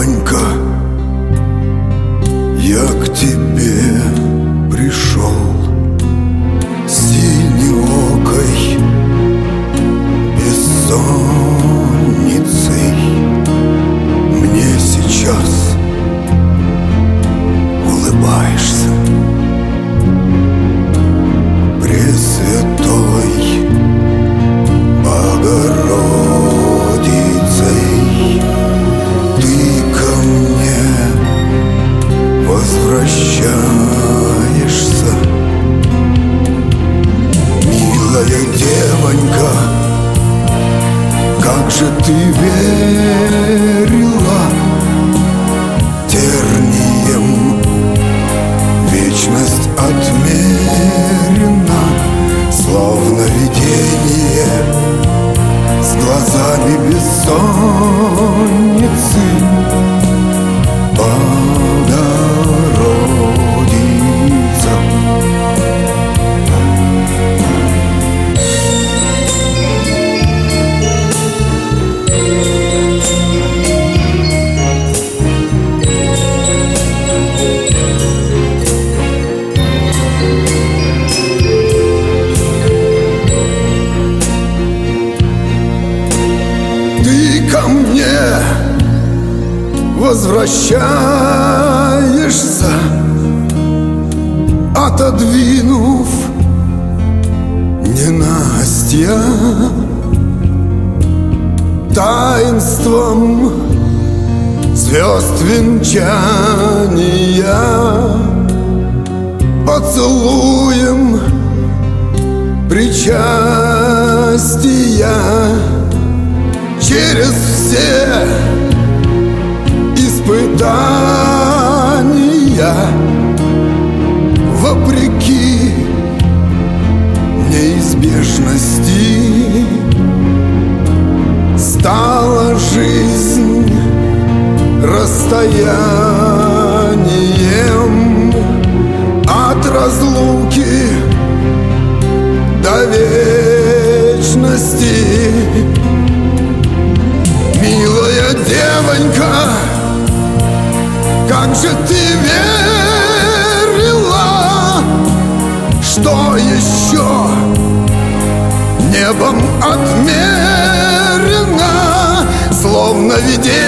девонька, я к тебе пришел синеокой бессонницей. Мне сейчас улыбаешься, Пресвятой Богородицей. Ты ко мне возвращаешься, милая девонька. Как же ты верила тернием, вечность отмерена, словно видение с глазами бессонницы. Богородица. Ты ко мне возвращаешься, отодвинув ненастья, таинством звезд венчания, поцелуем причастия. Через все испытания, вопреки неизбежности, стала жизнь расстоянием от разлуки до вечности. Милая девонька, как же ты верила, что еще небом отмерено, словно видение